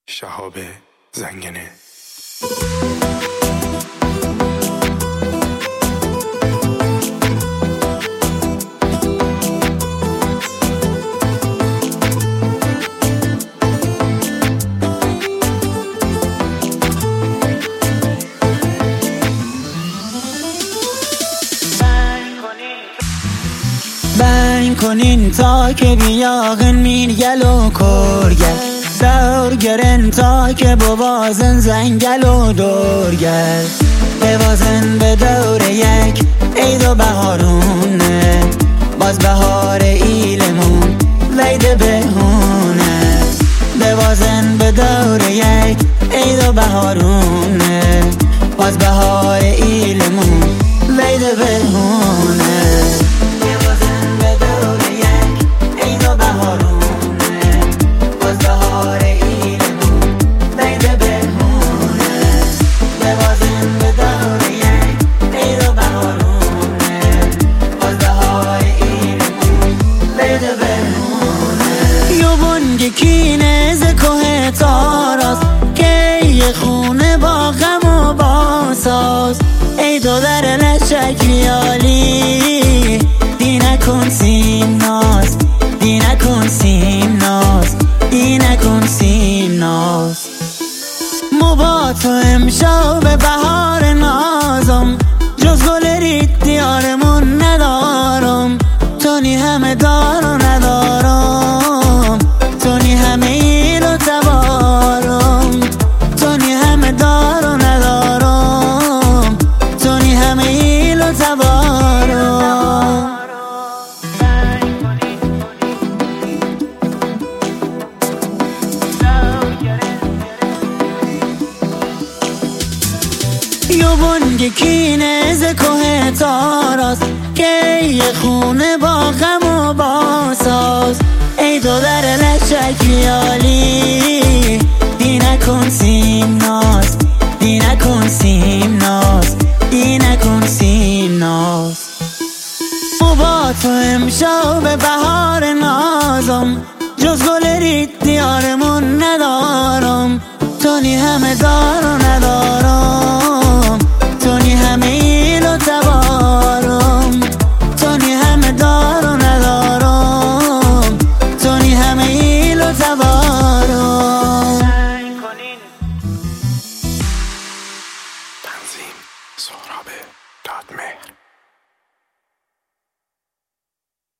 شهاب زنگنه. بنگ کنین تا که بیاغن مین گل و کرگل دور گرن تا که بوازن زنگل و دورگل بوازن به دور یک عید و بهارونه باز بهار ایلمون وید بهونه بوازن به دور یک عید و بهارونه باز بهار ایلمون وید بهونه کینه ز کوه تاراست که یه خونه با غم و با ساز ای دو در لشکیالی دی نکن سیم ناز دی نکن سیم ناز دی نکن سیم ناز مو با تو امشب بهار نازم جز گل رید دیارمون ندارم تونی همه دار و ندارم تونی همه ایل و تبارم تونی همه دار و ندارم تونی همه ایل و تبارم یو بنگ کینه ز کوه تاراست که یه خونه با غم و با ساز ای دو در لشکیالی دی نکن سیم ناز دی نکن سیم ناز دی نکن سیم ناز مو با تو امشب بهار نازم جز گل رید دیارمون ندارم تونی همه دارم